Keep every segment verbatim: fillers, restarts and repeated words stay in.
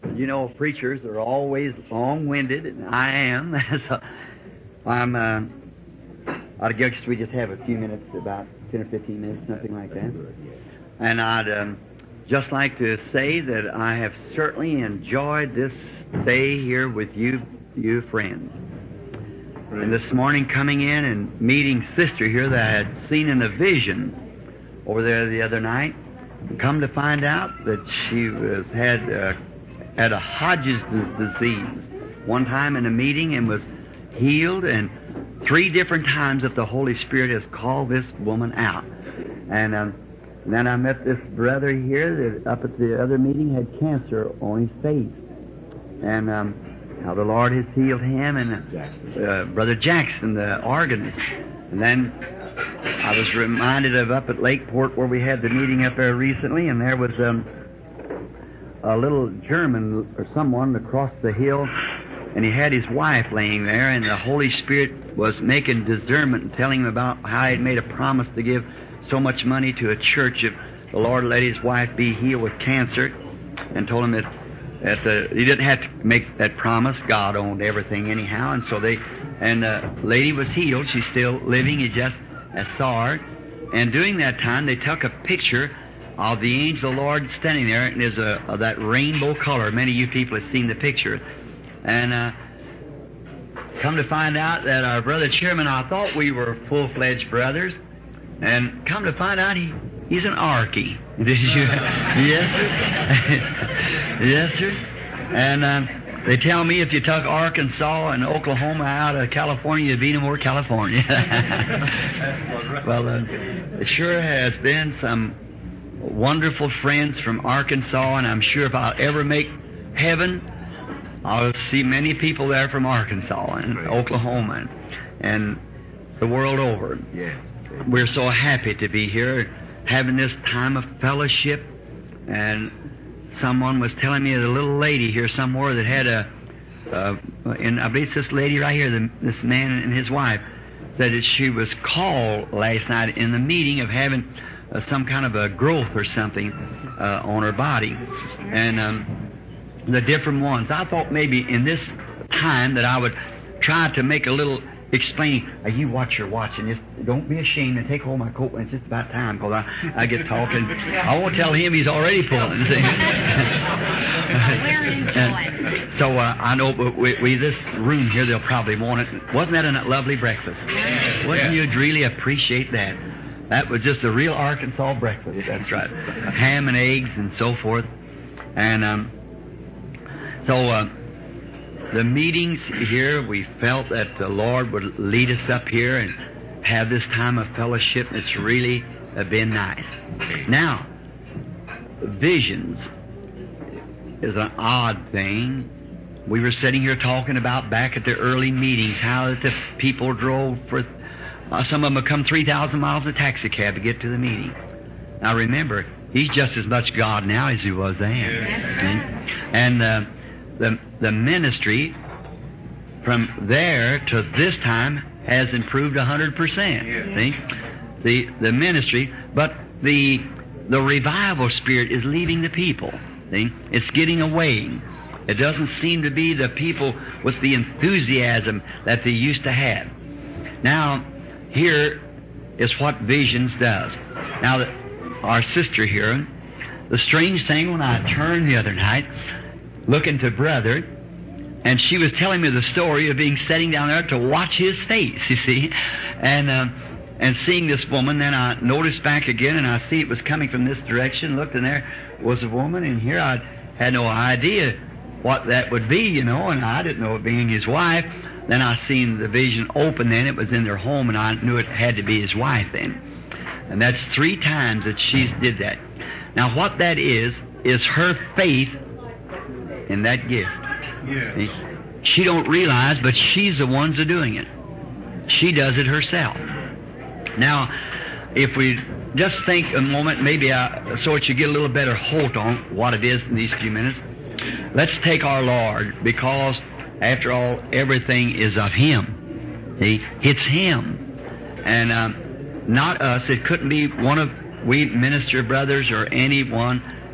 You know, preachers are always long-winded, and I am. So I'm, uh, I guess we just have a few minutes, about ten or fifteen minutes, something like that. And I'd um, just like to say that I have certainly enjoyed this day here with you, you friends. And this morning coming in and meeting Sister here that I had seen in a vision over there the other night, and come to find out that she was had uh, had a Hodges disease one time in a meeting and was healed, and three different times that the Holy Spirit has called this woman out. And, um, and then I met this brother here that up at the other meeting had cancer on his face. And um, how the Lord has healed him, and uh, Brother Jackson, the organist. And then I was reminded of up at Lakeport where we had the meeting up there recently, and there was um, a little German or someone across the hill, and he had his wife laying there, and the Holy Spirit was making discernment and telling him about how he had made a promise to give so much money to a church if the Lord let his wife be healed with cancer, and told him that, that uh, he didn't have to make that promise. God owned everything anyhow, and so they, and the lady was healed. She's still living. He just uh, saw her, and during that time they took a picture of the angel of the Lord standing there, and there's a, a that rainbow color. Many of you people have seen the picture. And uh, come to find out that our brother chairman, I thought we were full-fledged brothers, and come to find out he he's an Arky. Did you? Yes, sir. Yes, sir. And uh, they tell me if you took Arkansas and Oklahoma out of California, you'd be no more California. Well, uh, it sure has been some wonderful friends from Arkansas, and I'm sure if I'll ever make heaven, I'll see many people there from Arkansas and Oklahoma and, and the world over. Yes. We're so happy to be here, having this time of fellowship. And someone was telling me of a little lady here somewhere that had a, uh, and I believe it's this lady right here, the, this man and his wife, said that she was called last night in the meeting of having uh, some kind of a growth or something uh, on her body. And um, the different ones. I thought maybe in this time that I would try to make a little explaining. Uh, you watch your watch and just don't be ashamed and take hold of my coat when it's just about time, because I, I get talking. I won't tell him he's already pulling. And so uh, I know but we, we this room here, they'll probably want it. Wasn't that a lovely breakfast? Yeah. Wouldn't you really appreciate that? That was just a real Arkansas breakfast. That's right. Ham and eggs and so forth. And um, so uh, the meetings here, we felt that the Lord would lead us up here and have this time of fellowship. It's really uh, been nice. Now, visions is an odd thing. We were sitting here talking about back at the early meetings how that the people drove for, uh, some of them have come three thousand miles in a taxi cab to get to the meeting. Now remember, he's just as much God now as he was then. Yeah. And uh, the the ministry from there to this time has improved a hundred percent. See, the the ministry, but the the revival spirit is leaving the people. See, it's getting away. It doesn't seem to be the people with the enthusiasm that they used to have. Now, here is what visions does. Now, the, our sister here, the strange thing when I turned the other night, looking to Brother, and she was telling me the story of being sitting down there to watch his face, you see, and uh, and seeing this woman. Then I noticed back again, and I see it was coming from this direction. Looked, and there was a woman, and here I had no idea what that would be, you know, and I didn't know it being his wife. Then I seen the vision open, then it was in their home, and I knew it had to be his wife then. And that's three times that she's did that. Now what that is, is her faith in that gift. Yeah. See? She don't realize, but she's the ones that are doing it. She does it herself. Now, if we just think a moment, maybe I, so that you get a little better hold on what it is in these few minutes. Let's take our Lord, because after all, everything is of Him. See? It's Him. And um, not us. It couldn't be one of we minister brothers or anyone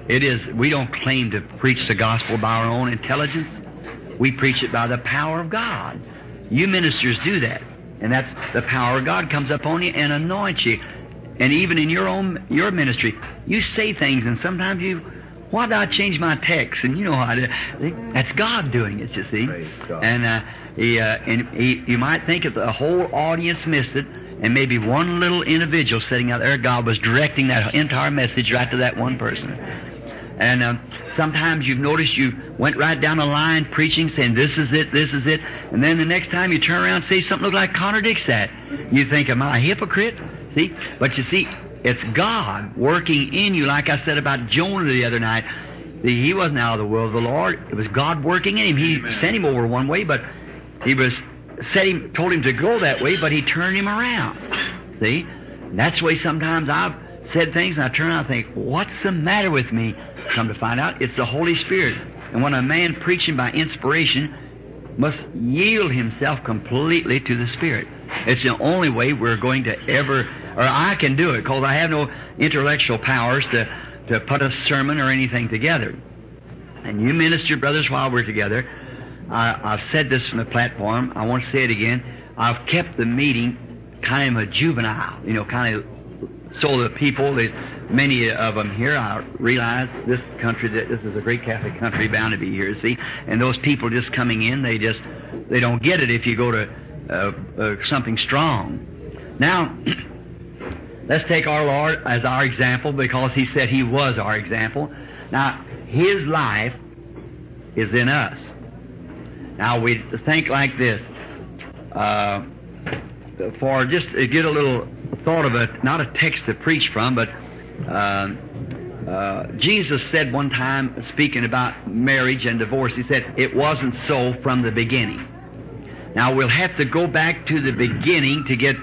It is, we don't claim to preach the gospel by our own intelligence. We preach it by the power of God. You ministers do that. And that's the power of God comes upon you and anoints you. And even in your own, your ministry, you say things and sometimes you, why did I change my text? And you know how to, that's God doing it, you see. And, uh, he, uh, and he, you might think if the whole audience missed it, and maybe one little individual sitting out there, God was directing that entire message right to that one person. And um, sometimes you've noticed you went right down the line preaching, saying, this is it, this is it. And then the next time you turn around and say something that like contradicts that. You think, am I a hypocrite? See? But you see, it's God working in you, like I said about Jonah the other night. He wasn't out of the will of the Lord. It was God working in him. He Amen. Sent him over one way, but he was said him, told him to go that way, but he turned him around. See? And that's the way sometimes I've said things, and I turn around and think, what's the matter with me? Come to find out, it's the Holy Spirit. And when a man preaching by inspiration must yield himself completely to the Spirit. It's the only way we're going to ever, or I can do it, because I have no intellectual powers to, to put a sermon or anything together. And you minister, brothers, while we're together. I, I've said this from the platform. I want to say it again. I've kept the meeting kind of a juvenile, you know, kind of so the people, the, many of them here, I realize this country, that this is a great Catholic country bound to be here, see? And those people just coming in, they just, they don't get it if you go to uh, uh, something strong. Now, let's take our Lord as our example, because He said He was our example. Now, His life is in us. Now, we think like this. Uh, for just to get a little thought of it, not a text to preach from, but uh, uh, Jesus said one time, speaking about marriage and divorce, He said, it wasn't so from the beginning. Now, we'll have to go back to the beginning to get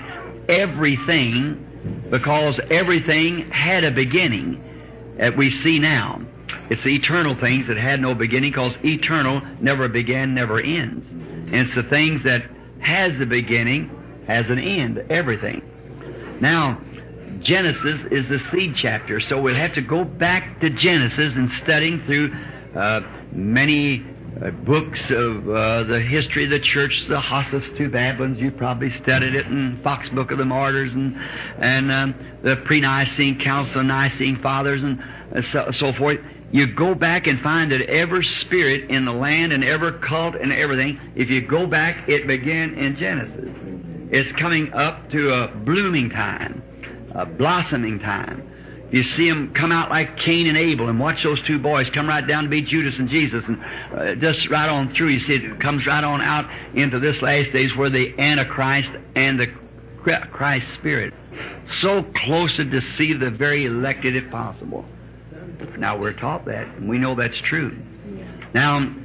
everything, because everything had a beginning that we see now. It's the eternal things that had no beginning, because eternal never began, never ends. And it's the things that has a beginning, has an end, everything. Now, Genesis is the seed chapter, so we'll have to go back to Genesis and studying through uh, many uh, books of uh, the history of the church, the Hossus to Babylons. You probably studied it in Fox Book of the Martyrs, and and um, the Pre-Nicene Council of Nicene Fathers, and uh, so, so forth. You go back and find that every spirit in the land and every cult and everything, if you go back, it began in Genesis. It's coming up to a blooming time, a blossoming time. You see them come out like Cain and Abel, and watch those two boys come right down to be Judas and Jesus, and uh, just right on through. You see it comes right on out into this last days where the Antichrist and the Christ Spirit so close to deceive the very elected if possible. Now, we're taught that, and we know that's true. Now,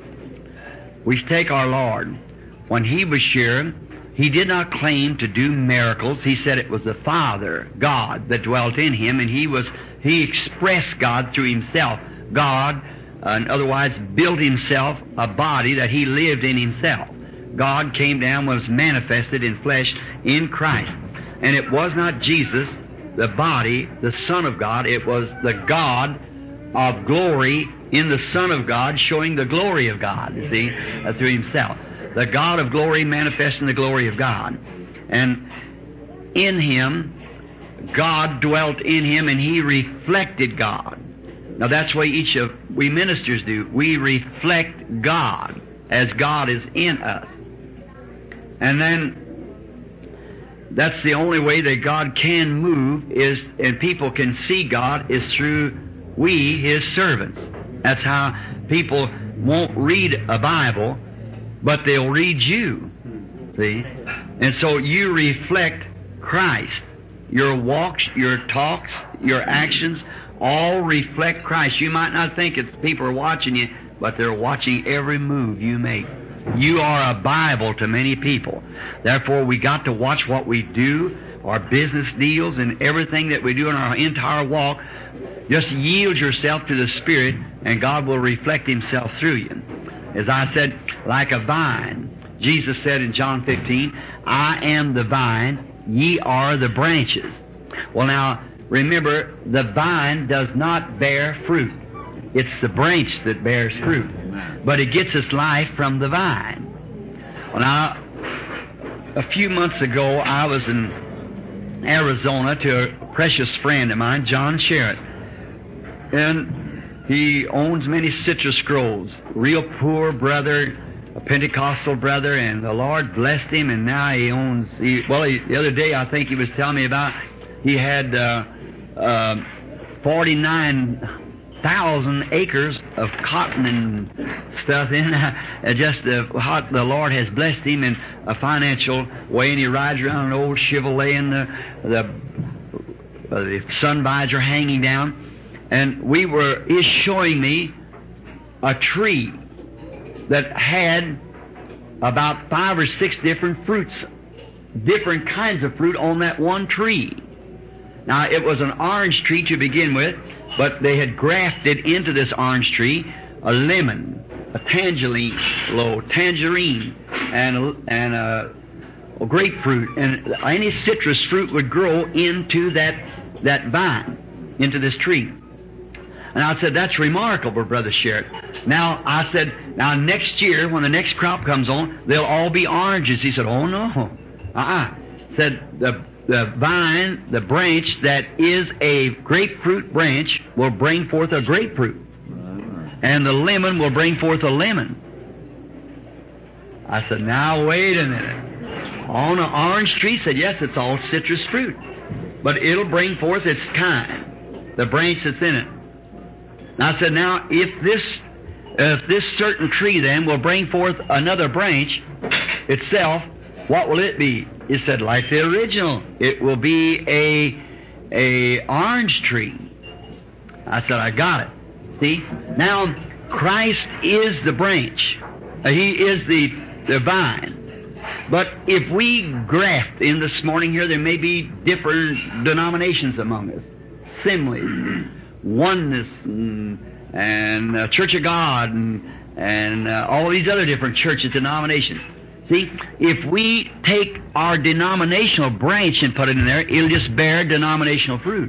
we take our Lord. When He was here, He did not claim to do miracles. He said it was the Father, God, that dwelt in Him, and He was He expressed God through Himself. God, uh, and otherwise, built Himself a body that He lived in Himself. God came down, was manifested in flesh in Christ. And it was not Jesus, the body, the Son of God. It was the God of glory in the Son of God, showing the glory of God, you see, uh, through Himself. The God of glory manifesting the glory of God. And in Him, God dwelt in Him, and He reflected God. Now that's the way each of we ministers do. We reflect God as God is in us. And then that's the only way that God can move is, and people can see God, is through we, His servants. That's how people won't read a Bible, but they'll read you. See? And so you reflect Christ. Your walks, your talks, your actions all reflect Christ. You might not think it's people are watching you, but they're watching every move you make. You are a Bible to many people. Therefore, we got to watch what we do, our business deals, and everything that we do in our entire walk. Just yield yourself to the Spirit, and God will reflect Himself through you. As I said, like a vine. Jesus said in John fifteen, I am the vine, ye are the branches. Well, now, remember, the vine does not bear fruit. It's the branch that bears fruit. But it gets its life from the vine. Well, now, a few months ago, I was in Arizona to a precious friend of mine, John Sherritt. And he owns many citrus groves. Real poor brother, a Pentecostal brother, and the Lord blessed him, and now he owns, he, well, he, the other day I think he was telling me about, he had uh, uh, forty-nine thousand acres of cotton and stuff in. Uh, just uh, how the Lord has blessed him in a financial way, and he rides around an old Chevrolet, and the the, uh, the sun visor hanging down. And we were is showing me a tree that had about five or six different fruits, different kinds of fruit on that one tree. Now, it was an orange tree to begin with, but they had grafted into this orange tree a lemon, a tangerine, low tangerine, and a, and a, a grapefruit, and any citrus fruit would grow into that that vine, into this tree. And I said, that's remarkable, Brother Sherritt. Now, I said, now next year, when the next crop comes on, they'll all be oranges. He said, oh no. Uh-uh. Said, the The vine, the branch that is a grapefruit branch will bring forth a grapefruit. And the lemon will bring forth a lemon. I said, now wait a minute. On an orange tree, said, yes, it's all citrus fruit. But it'll bring forth its kind, the branch that's in it. And I said, now if this, if this certain tree then will bring forth another branch itself, what will it be? He said, like the original. It will be a a orange tree. I said, I got it. See? Now, Christ is the branch. Uh, he is the, the vine. But if we graft in this morning here, there may be different denominations among us. Assemblies, oneness, and, and uh, Church of God, and, and uh, all these other different churches, denominations. See, if we take our denominational branch and put it in there, it'll just bear denominational fruit.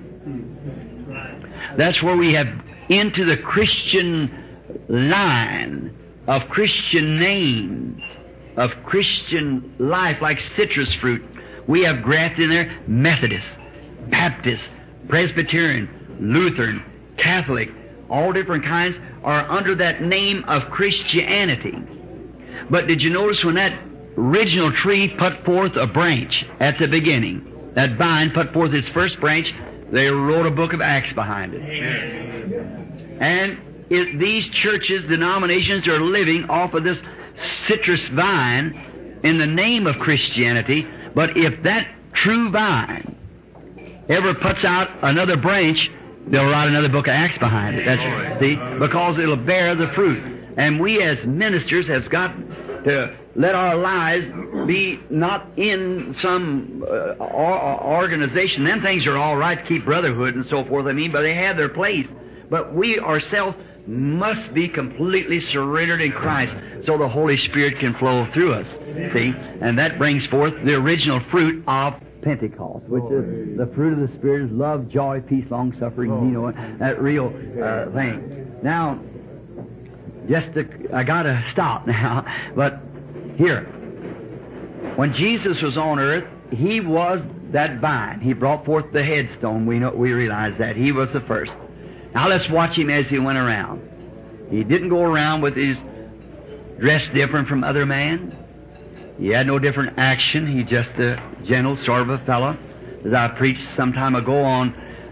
That's where we have into the Christian line of Christian names, of Christian life, like citrus fruit. We have grafted in there Methodist, Baptist, Presbyterian, Lutheran, Catholic, all different kinds are under that name of Christianity. But did you notice when that original tree put forth a branch at the beginning, that vine put forth its first branch, they wrote a book of Acts behind it. Amen. And it, these churches, denominations are living off of this citrus vine in the name of Christianity, but if that true vine ever puts out another branch, they'll write another book of Acts behind it. That's, see, because it'll bear the fruit. And we as ministers have got to let our lives be not in some uh, organization. Them things are all right to keep brotherhood and so forth, I mean, but they have their place. But we ourselves must be completely surrendered in Christ so the Holy Spirit can flow through us. See? And that brings forth the original fruit of Pentecost, which is the fruit of the Spirit is love, joy, peace, long-suffering, you know, that real uh, thing. Now, just to, I got to stop now, but here, when Jesus was on earth, He was that vine. He brought forth the headstone. We know, we realize that. He was the first. Now let's watch Him as He went around. He didn't go around with His dress different from other men. He had no different action. He just a gentle sort of a fellow. As I preached some time ago on,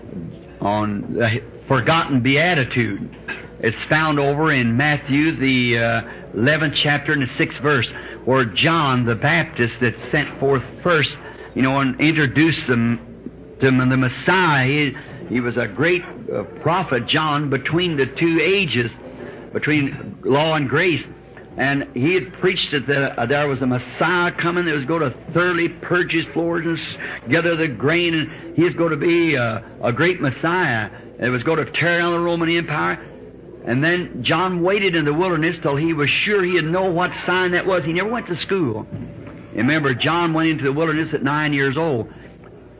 on the forgotten beatitude. It's found over in Matthew, the uh, eleventh chapter and the sixth verse, where John the Baptist that sent forth first, you know, and introduced them to the Messiah. He, he was a great uh, prophet, John, between the two ages, between law and grace. And he had preached that the, uh, there was a Messiah coming that was going to thoroughly purge his floors and gather the grain, and he was going to be uh, a great Messiah. It was going to tear down the Roman Empire. And then John waited in the wilderness till he was sure he'd know what sign that was. He never went to school. Remember, John went into the wilderness at nine years old.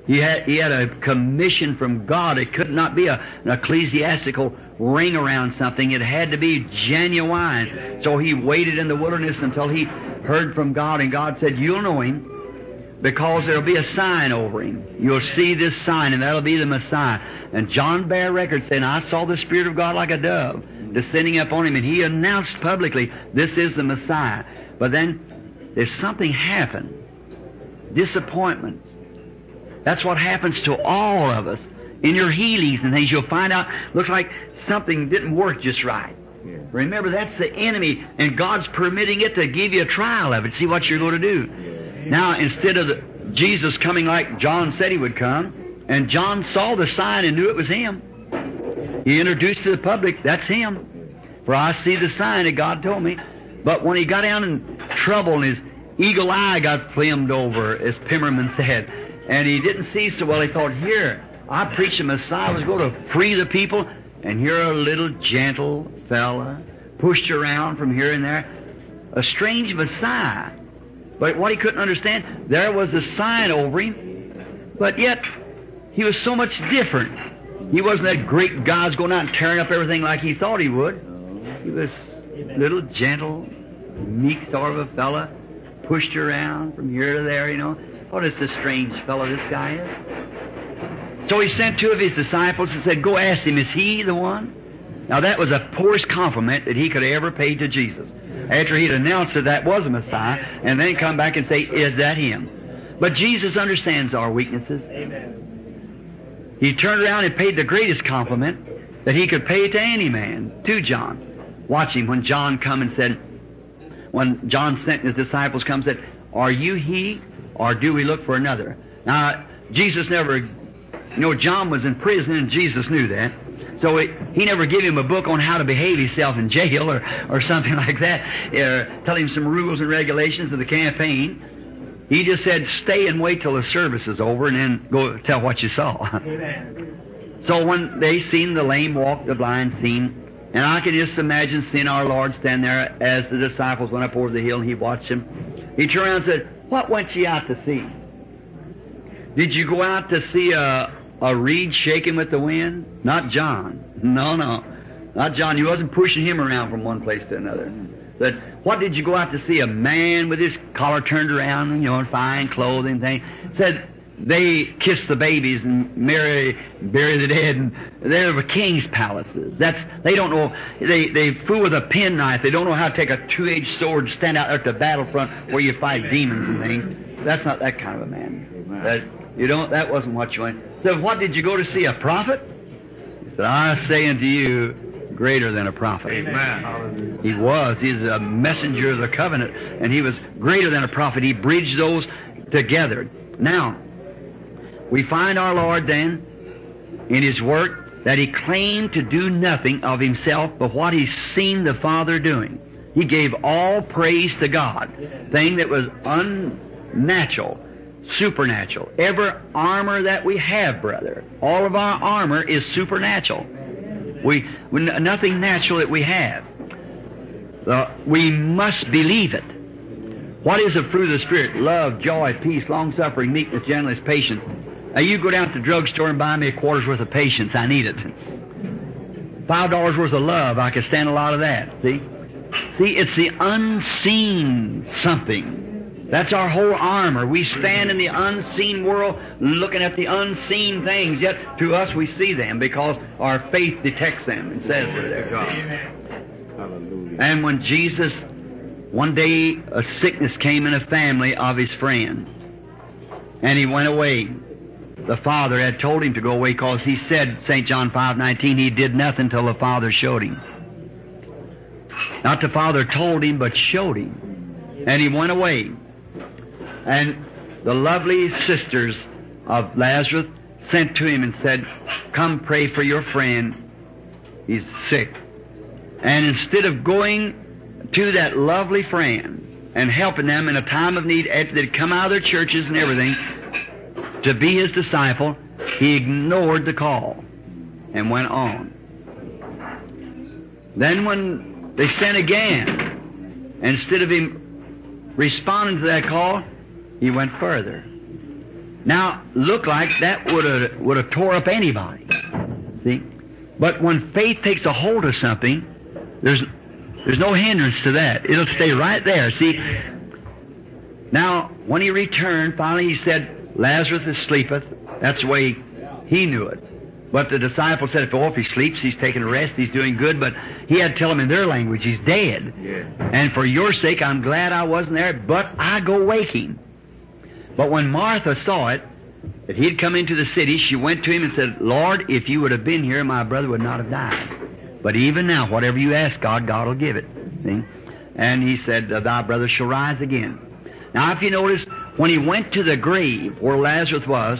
He had, he had a commission from God. It could not be a, an ecclesiastical ring around something. It had to be genuine. So he waited in the wilderness until he heard from God, and God said, you'll know him because there'll be a sign over him. You'll see this sign, and that'll be the Messiah. And John bare record saying, I saw the Spirit of God like a dove descending upon him, and he announced publicly, this is the Messiah. But then there's something happened. Disappointments. That's what happens to all of us. In your healings and things, you'll find out, looks like something didn't work just right. Yeah. Remember, that's the enemy, and God's permitting it to give you a trial of it, see what you're going to do. Yeah. Now, instead of the, Jesus coming like John said he would come, and John saw the sign and knew it was him. He introduced to the public, that's him. For I see the sign that God told me. But when he got down in trouble and his eagle eye got filmed over, as Pimmerman said, and he didn't see so well, he thought, here, I preached the Messiah was going to free the people, and here a little gentle fella pushed around from here and there. A strange Messiah. But what he couldn't understand, there was a sign over him, but yet he was so much different. He wasn't that great God's going out and tearing up everything like he thought he would. He was a little gentle, meek sort of a fella, pushed around from here to there, you know. What is this strange fellow this guy is? So he sent two of his disciples and said, go ask him, is he the one? Now that was the poorest compliment that he could ever pay to Jesus. After he'd announced that that was a Messiah, and then come back and say, is that him? But Jesus understands our weaknesses. Amen. He turned around and paid the greatest compliment that he could pay to any man, to John. Watch him when John come and said, when John sent his disciples come and said, are you he? Or do we look for another? Now, Jesus never, you know, John was in prison and Jesus knew that. So it, he never gave him a book on how to behave himself in jail or, or something like that, or tell him some rules and regulations of the campaign. He just said, stay and wait till the service is over and then go tell what you saw. Amen. So when they seen the lame walk, the blind seen, and I can just imagine seeing our Lord stand there as the disciples went up over the hill and he watched them. He turned around and said, what went you out to see? Did you go out to see a, a reed shaking with the wind? Not John. No, no. Not John. You wasn't pushing him around from one place to another. But what did you go out to see? A man with his collar turned around, you know, in fine clothing thing. Said they kiss the babies and marry, bury the dead, and they're the king's palaces. That's, they don't know, they, they fool with a penknife. They don't know how to take a two-edged sword and stand out there at the battlefront where you fight demons and things. That's not that kind of a man. That, you don't, that wasn't what you went. So what did you go to see, a prophet? He said, I say unto you, greater than a prophet. Amen. He was. He's a messenger of the covenant, and he was greater than a prophet. He bridged those together. Now, we find our Lord then in His work that He claimed to do nothing of Himself but what He's seen the Father doing. He gave all praise to God, thing that was unnatural, supernatural. Every armor that we have, brother, all of our armor is supernatural. We, we nothing natural that we have. Uh, we must believe it. What is the fruit of the Spirit? Love, joy, peace, long-suffering, meekness, gentleness, patience. Now, you go down to the drugstore and buy me a quarter's worth of patience. I need it. Five dollars worth of love. I could stand a lot of that. See? See, it's the unseen something. That's our whole armor. We stand in the unseen world looking at the unseen things, yet to us we see them because our faith detects them and says that they're God. Hallelujah. And when Jesus, one day a sickness came in a family of His friend, and He went away. The Father had told Him to go away because He said, Saint John five nineteen, He did nothing till the Father showed Him. Not the Father told Him, but showed Him. And He went away. And the lovely sisters of Lazarus sent to Him and said, come pray for your friend. He's sick. And instead of going to that lovely friend and helping them in a time of need after they'd come out of their churches and everything, to be His disciple, He ignored the call and went on. Then when they sent again, instead of Him responding to that call, He went further. Now, look like that would have would have tore up anybody. See? But when faith takes a hold of something, there's there's no hindrance to that. It'll stay right there. See? Now, when he returned, finally he said, Lazarus is sleepeth. That's the way he knew it. But the disciples said, oh, if he sleeps, he's taking a rest, he's doing good. But he had to tell them in their language, he's dead. Yeah. And for your sake, I'm glad I wasn't there, but I go waking. But when Martha saw it, that he'd come into the city, she went to him and said, Lord, if you would have been here, my brother would not have died. But even now, whatever you ask God, God will give it. See? And he said, thy brother shall rise again. Now, if you notice, when he went to the grave where Lazarus was,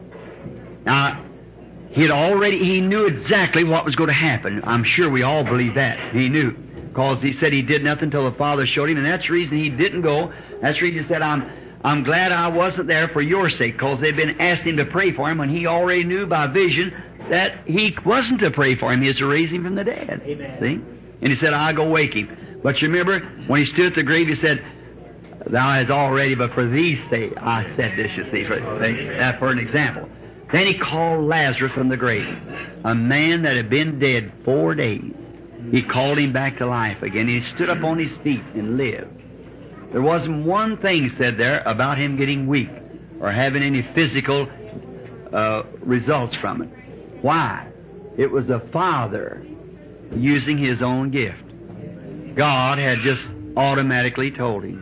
now, he had already, he knew exactly what was going to happen. I'm sure we all believe that. He knew. Because he said he did nothing until the Father showed him, and that's the reason he didn't go. That's the reason he said, I'm I'm glad I wasn't there for your sake, because they'd been asking him to pray for him, and he already knew by vision that he wasn't to pray for him. He was to raise him from the dead. Amen. See? And he said, I'll go wake him. But you remember, when he stood at the grave, he said, Thou hast already, but for these sake, I said this, you see, for, uh, for an example. Then he called Lazarus from the grave, a man that had been dead four days. He called him back to life again. He stood up on his feet and lived. There wasn't one thing said there about him getting weak or having any physical uh, results from it. Why? It was the Father using His own gift. God had just automatically told him.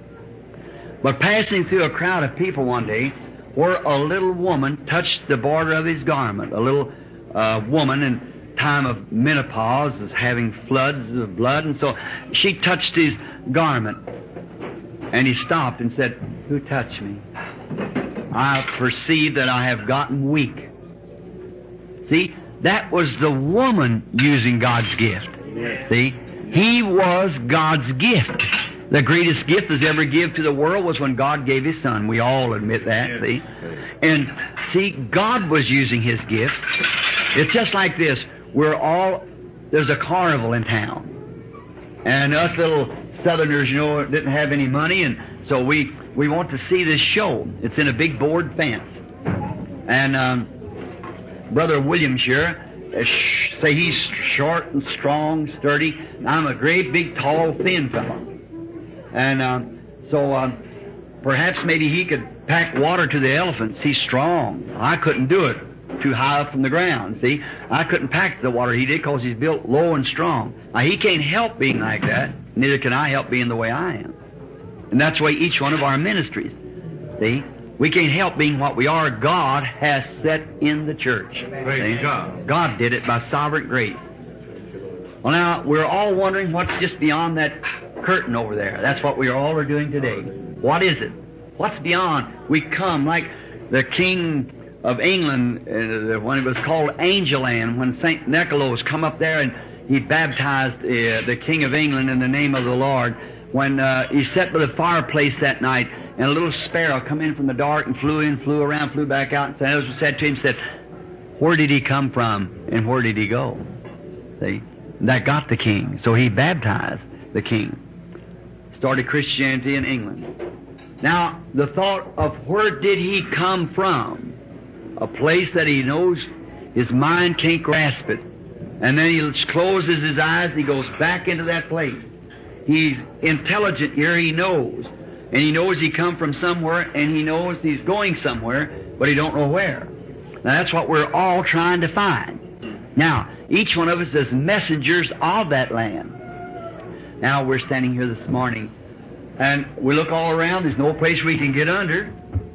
But passing through a crowd of people one day, where a little woman touched the border of his garment, a little uh, woman in time of menopause is having floods of blood, and so she touched his garment. And he stopped and said, Who touched me? I perceive that I have gotten weak. See, that was the woman using God's gift. Yeah. See, he was God's gift. The greatest gift that's ever given to the world was when God gave His Son. We all admit that, yeah. See? And, see, God was using His gift. It's just like this. We're all, there's a carnival in town. And us little Southerners, you know, didn't have any money, and so we, we want to see this show. It's in a big board fence. And um, Brother Williams here, uh, sh- say he's short and strong, sturdy. And I'm a great, big, tall, thin fellow. And um, so um, perhaps maybe he could pack water to the elephants. He's strong. I couldn't do it. Too high up from the ground, see? I couldn't pack the water he did because he's built low and strong. Now, he can't help being like that. Neither can I help being the way I am. And that's the way each one of our ministries, see? We can't help being what we are. God has set in the church. Praise God. God did it by sovereign grace. Well, now, we're all wondering what's just beyond that curtain over there. That's what we all are doing today. What is it? What's beyond? We come like the King of England, uh, when it was called Angel Land, when Saint Nicholas come up there and he baptized uh, the King of England in the name of the Lord. When uh, he sat by the fireplace that night, and a little sparrow come in from the dark and flew in, flew around, flew back out, and Saint Elizabeth said to him, said, where did he come from and where did he go? See? That got the king. So he baptized the king. Started Christianity in England. Now, the thought of where did he come from? A place that he knows his mind can't grasp it. And then he closes his eyes and he goes back into that place. He's intelligent here, he knows. And he knows he come from somewhere, and he knows he's going somewhere, but he don't know where. Now that's what we're all trying to find. Now, each one of us is messengers of that land. Now we're standing here this morning, and we look all around, there's no place we can get under.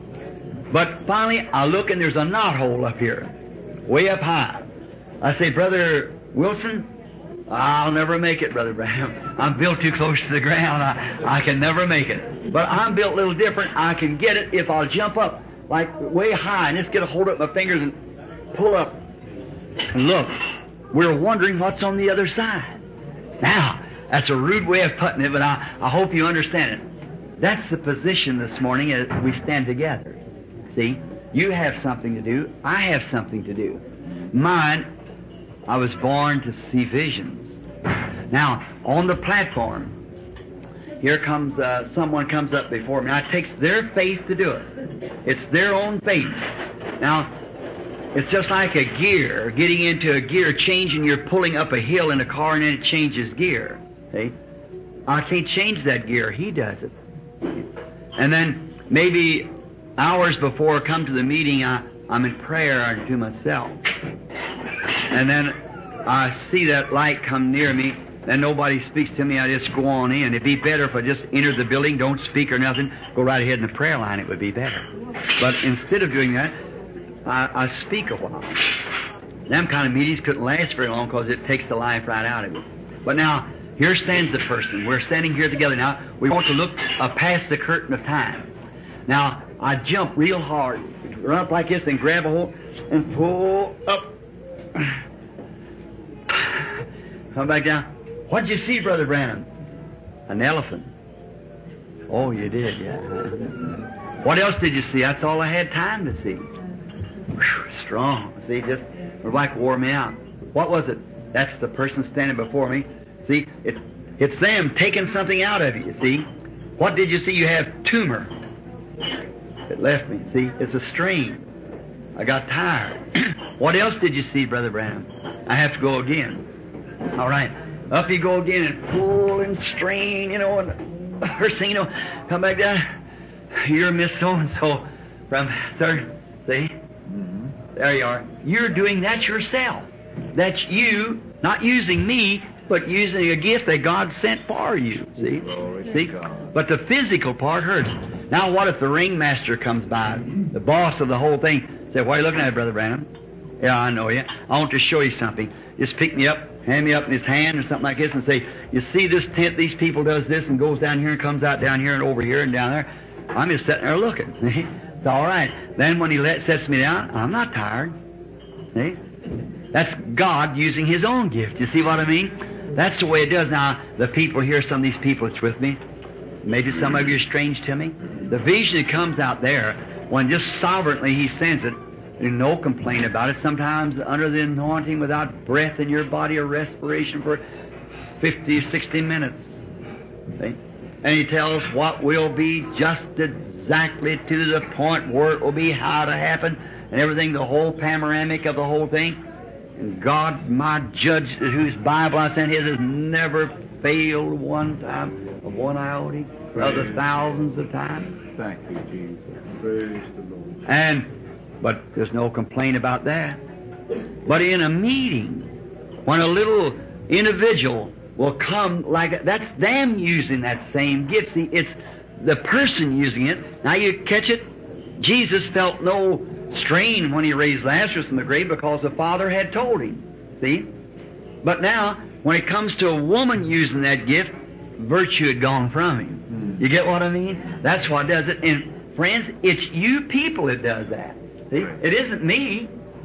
But finally, I look and there's a knothole up here, way up high. I say, Brother Wilson, I'll never make it, Brother Branham. I'm built too close to the ground. I, I can never make it. But I'm built a little different. I can get it if I'll jump up like way high and just get a hold of my fingers and pull up. And look, we're wondering what's on the other side. Now, that's a rude way of putting it, but I, I hope you understand it. That's the position this morning as we stand together. See, you have something to do. I have something to do. Mine, I was born to see visions. Now, on the platform, here comes, uh, someone comes up before me. Now, it takes their faith to do it. It's their own faith. Now, it's just like a gear, getting into a gear, changing, you're pulling up a hill in a car and then it changes gear. See? I can't change that gear. He does it. And then maybe hours before I come to the meeting, I, I'm in prayer to myself. And then I see that light come near me, and nobody speaks to me. I just go on in. It'd be better if I just entered the building, don't speak or nothing, go right ahead in the prayer line. It would be better. But instead of doing that, I, I speak a while. Them kind of meetings couldn't last very long because it takes the life right out of you. But now, here stands the person. We're standing here together now. We want to look uh, past the curtain of time. Now, I jump real hard, run up like this and grab a hold and pull up. Come back down. What'd you see, Brother Branham? An elephant. Oh, you did, yeah. What else did you see? That's all I had time to see. Whew, strong. See, just like wore me out. What was it? That's the person standing before me. See, it, it's them taking something out of you, see. What did you see? You have tumor. It left me, see. It's a strain. I got tired. What else did you see, Brother Branham? I have to go again. All right. Up you go again and pull and strain, you know, and first thing you know, come back down. You're Miss So-and-so from third, see? Mm-hmm. There you are. You're doing that yourself. That's you, not using me, but using a gift that God sent for you, see? Glory see? But the physical part hurts. Now what if the ringmaster comes by, the boss of the whole thing, say, what are you looking at, Brother Branham? Yeah, I know you. I want to show you something. Just pick me up, hand me up in his hand or something like this and say, you see this tent, these people does this and goes down here and comes out down here and over here and down there. I'm just sitting there looking. See? It's all right. Then when he let, sets me down, I'm not tired. See? That's God using His own gift. You see what I mean? That's the way it does. Now, the people here, some of these people that's with me, maybe some of you are strange to me. The vision that comes out there, when just sovereignly He sends it, there's no complaint about it. Sometimes under the anointing, without breath in your body or respiration for fifty, sixty minutes. See? And He tells what will be just exactly to the point where it will be, how to happen, and everything, the whole panoramic of the whole thing. And God, my judge, whose Bible I sent His, has never failed one time of one iota of the thousands of times. Thank you, Jesus. Praise the Lord. And, but there's no complaint about that. But in a meeting, when a little individual will come like, that's them using that same gift. See, it's the person using it. Now you catch it? Jesus felt no strain when He raised Lazarus from the grave because the Father had told Him. See? But now, when it comes to a woman using that gift, virtue had gone from Him. You get what I mean? That's what does it. And friends, it's you people that does that. See? It isn't me.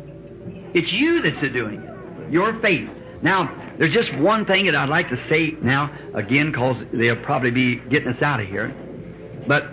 It's you that's doing it. Your faith. Now, there's just one thing that I'd like to say now, again, because they'll probably be getting us out of here. But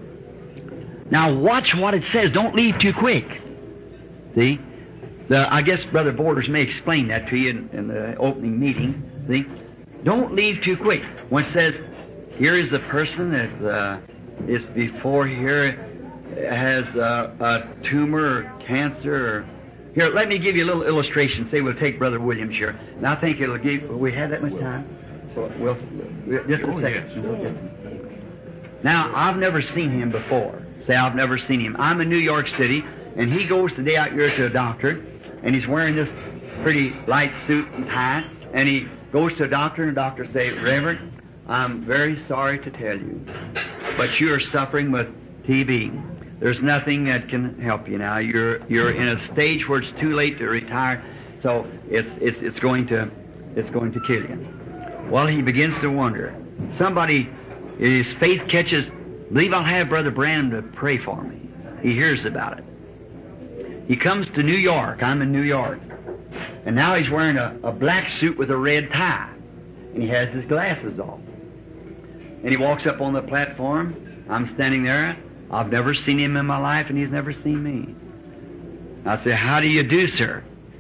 now watch what it says. Don't leave too quick. See? The, I guess Brother Borders may explain that to you in, in the opening meeting. See? Don't leave too quick. When it says, here is the person that uh, is before here, has uh, a tumor or cancer. Or, here, let me give you a little illustration. Say we'll take Brother Williams here. And I think it'll give, will we have that much time? Well, we'll, just a second. Now, I've never seen him before. Say, I've never seen him. I'm in New York City, and he goes today out here to a doctor, and he's wearing this pretty light suit and tie, and he goes to a doctor, and the doctor says, Reverend, I'm very sorry to tell you, but you are suffering with T B. There's nothing that can help you now. You're you're in a stage where it's too late to retire, so it's it's it's going to it's going to kill you. Well, he begins to wonder. Somebody, his faith catches. Believe I'll have Brother Branham to pray for me. He hears about it. He comes to New York. I'm in New York. And now he's wearing a, a black suit with a red tie. And he has his glasses off. And he walks up on the platform. I'm standing there. I've never seen him in my life, and he's never seen me. I say, how do you do, sir?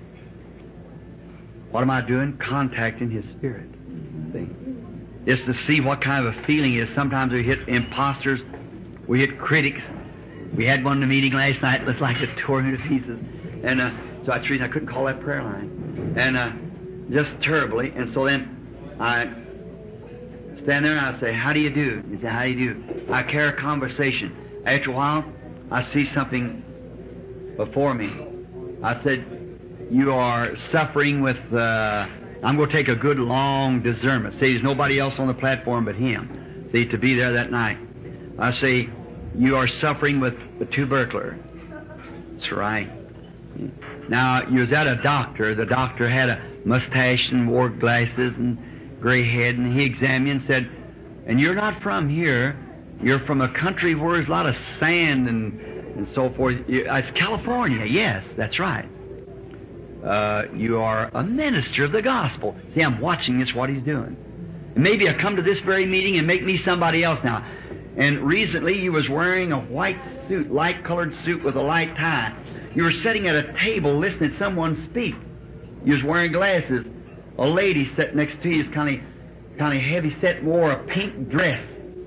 What am I doing? Contacting his spirit. See? Just to see what kind of a feeling it is. Sometimes we hit imposters, we hit critics, We had one in the meeting last night. It was like it tore me to pieces. And uh, so that's the reason I couldn't call that prayer line. And uh, just terribly. And so then I stand there and I say, how do you do? He said, how do you do? I carry a conversation. After a while, I see something before me. I said, you are suffering with, uh, I'm going to take a good long discernment. See, there's nobody else on the platform but him. See, to be there that night. I say, you are suffering with the tubercular. That's right. Now, you was at a doctor. The doctor had a mustache and wore glasses and gray head, and he examined you and said, and you're not from here. You're from a country where there's a lot of sand and, and so forth. You, it's California. Yes, that's right. Uh, you are a minister of the gospel. See, I'm watching this, what he's doing. And maybe I come to this very meeting and make me somebody else now. And recently you was wearing a white suit, light-colored suit with a light tie. You were sitting at a table listening to someone speak. You was wearing glasses. A lady sat next to you is kind of kind of heavy set, wore a pink dress.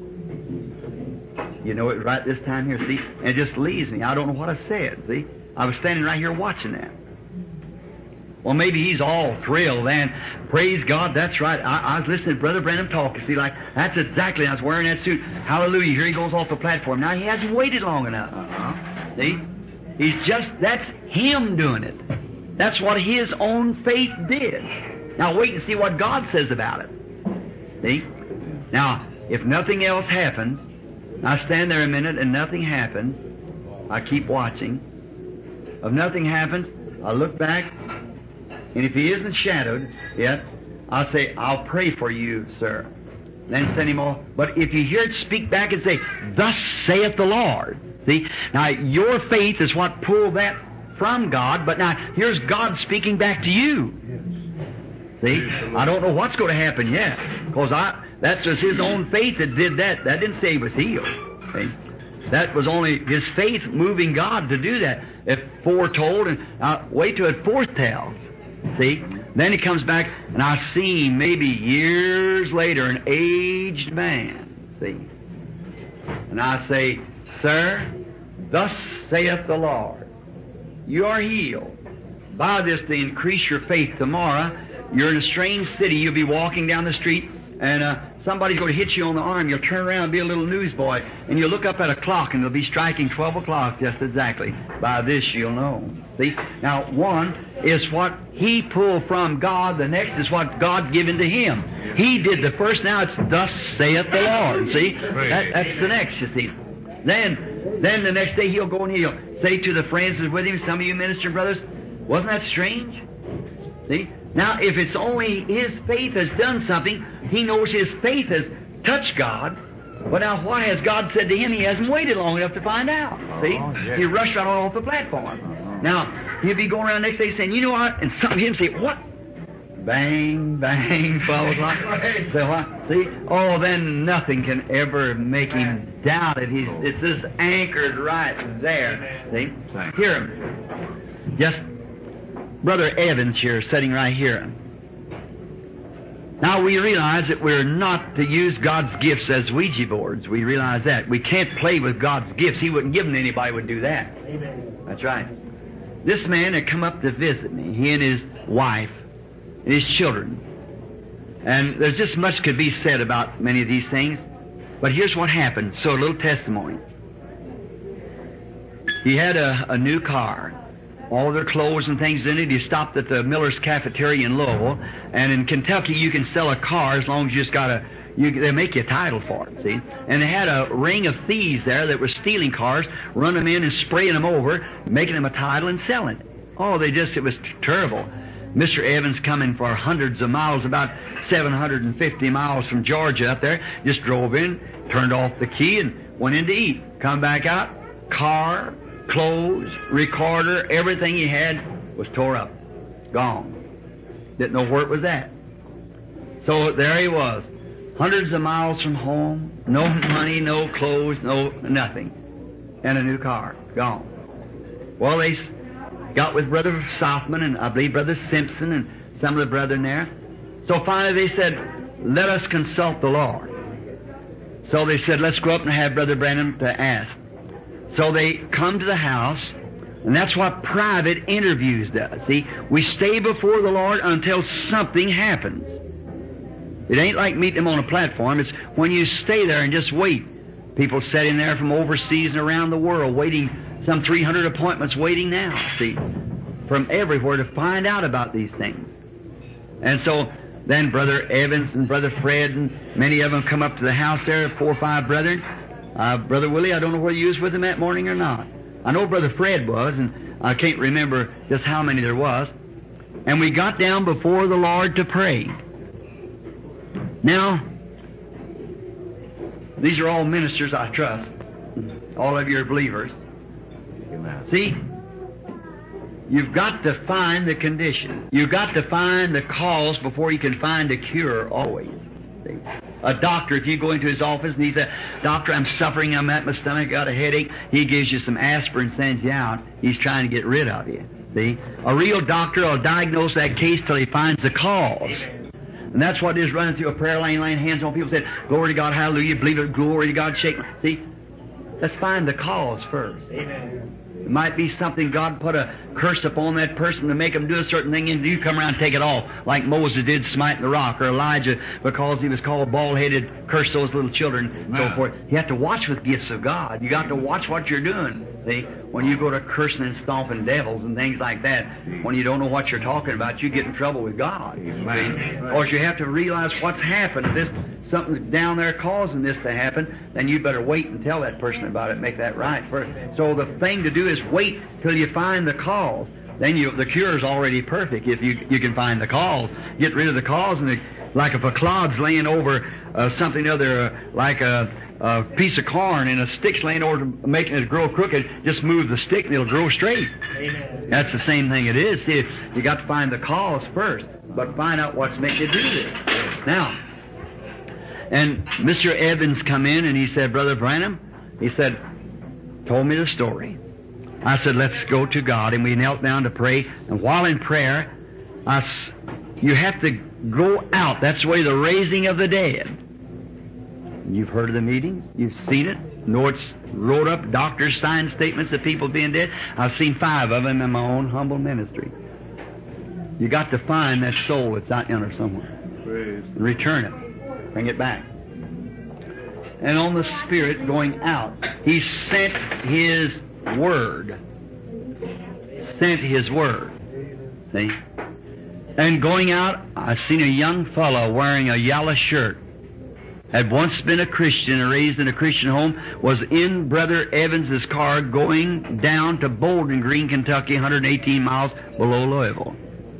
You know it right this time here, see? And it just leaves me. I don't know what I said, see? I was standing right here watching that. Well, maybe he's all thrilled then. Praise God, that's right. I, I was listening to Brother Branham talk. See, like, that's exactly, I was wearing that suit. Hallelujah, here he goes off the platform. Now, he hasn't waited long enough. Uh-huh. See? He's just, that's him doing it. That's what his own faith did. Now, wait and see what God says about it. See? Now, if nothing else happens, I stand there a minute and nothing happens. I keep watching. If nothing happens, I look back, and if he isn't shadowed yet, I'll say, I'll pray for you, sir. Then send him off. But if you hear it speak back and say, thus saith the Lord. See? Now, your faith is what pulled that from God, but now, here's God speaking back to you. See? I don't know what's going to happen yet, because I, that's just his own faith that did that. That didn't say he was healed. See? That was only his faith moving God to do that. If foretold, and uh, wait till it foretells. See? Then he comes back, and I see him maybe years later, an aged man. See? And I say, sir, thus saith the Lord, you are healed. By this to increase your faith tomorrow, you're in a strange city, you'll be walking down the street, and uh, somebody's going to hit you on the arm. You'll turn around and be a little newsboy, and you'll look up at a clock, and it'll be striking twelve o'clock just exactly. By this you'll know. See? Now, one is what he pulled from God. The next is what God given to him. He did the first. Now it's thus saith the Lord. See? That, that's the next, you see. Then, then the next day he'll go and he'll say to the friends that's with him, some of you minister brothers, wasn't that strange? See? Now, if it's only his faith has done something, he knows his faith has touched God. But now, what has God said to him? He hasn't waited long enough to find out. See? Oh, yeah. He rushed right on off the platform. Uh-huh. Now, he'll be going around next day saying, you know what? And some of him say, what? Bang, bang, twelve o'clock. So what? See? Oh, then nothing can ever make him doubt it. He's, it's just anchored right there. See? Hear him. Just Brother Evans here, sitting right here. Now, we realize that we're not to use God's gifts as Ouija boards. We realize that. We can't play with God's gifts. He wouldn't give them to anybody who would do that. Amen. That's right. This man had come up to visit me, he and his wife and his children. And there's just much could be said about many of these things. But here's what happened. So, a little testimony. He had a, a new car. All their clothes and things in it. He stopped at the Miller's Cafeteria in Louisville. And in Kentucky, you can sell a car as long as you just got a, you, they make you a title for it, see? And they had a ring of thieves there that were stealing cars, running them in and spraying them over, making them a title and selling it. Oh, they just, it was t- terrible. Mister Evans coming for hundreds of miles, about seven hundred fifty miles from Georgia up there, just drove in, turned off the key and went in to eat. Come back out, car, clothes, recorder, everything he had was tore up. Gone. Didn't know where it was at. So there he was. Hundreds of miles from home. No money, no clothes, no nothing. And a new car. Gone. Well, they got with Brother Southman and I believe Brother Simpson and some of the brethren there. So finally they said, let us consult the Lord. So they said, let's go up and have Brother Branham to ask. So they come to the house, and that's what private interviews does. See, we stay before the Lord until something happens. It ain't like meeting Him on a platform. It's when you stay there and just wait. People sit in there from overseas and around the world waiting, some three hundred appointments waiting now, see, from everywhere to find out about these things. And so then Brother Evans and Brother Fred and many of them come up to the house there, four or five brethren. Uh, Brother Willie, I don't know whether you was with them that morning or not. I know Brother Fred was, and I can't remember just how many there was. And we got down before the Lord to pray. Now, these are all ministers, I trust. All of you are believers. See, you've got to find the condition. You've got to find the cause before you can find a cure always. See? A doctor, if you go into his office and he says, Doctor, I'm suffering, I'm at my stomach, got a headache, he gives you some aspirin, sends you out. He's trying to get rid of you. See? A real doctor will diagnose that case till he finds the cause. And that's what it is, running through a prayer lane, laying hands on people, saying, Glory to God, hallelujah, believe it, glory to God, shake. See? Let's find the cause first. Amen. It might be something God put a curse upon that person to make them do a certain thing, and you come around and take it off, like Moses did smiting the rock, or Elijah, because he was called bald-headed, curse those little children, and so forth. You have to watch with gifts of God. You got to watch what you're doing. See, when you go to cursing and stomping devils and things like that, when you don't know what you're talking about, you get in trouble with God. See? Or you have to realize what's happened. If this something's down there causing this to happen, then you better wait and tell that person about it, make that right first. So the thing to do is wait till you find the cause. Then you, the cure's already perfect if you you can find the cause. Get rid of the cause, and the, like if a clod's laying over uh, something other, uh, like a, a piece of corn and a stick's laying over making it grow crooked, just move the stick and it'll grow straight. Amen. That's the same thing it is. See, you got to find the cause first, but find out what's making you do this. Now, and Mister Evans come in and he said, Brother Branham, he said, told me the story. I said, let's go to God, and we knelt down to pray. And while in prayer, I, you have to go out. That's the way the raising of the dead. You've heard of the meetings. You've seen it. Know it's wrote up. Doctors sign statements of people being dead. I've seen five of them in my own humble ministry. You got to find that soul that's out yonder somewhere. Praise. And return it. Bring it back. And on the Spirit going out, He sent His Word. Sent His Word. See? And going out, I seen a young fellow wearing a yellow shirt. Had once been a Christian, raised in a Christian home, was in Brother Evans's car going down to Bowling Green, Kentucky, one hundred eighteen miles below Louisville.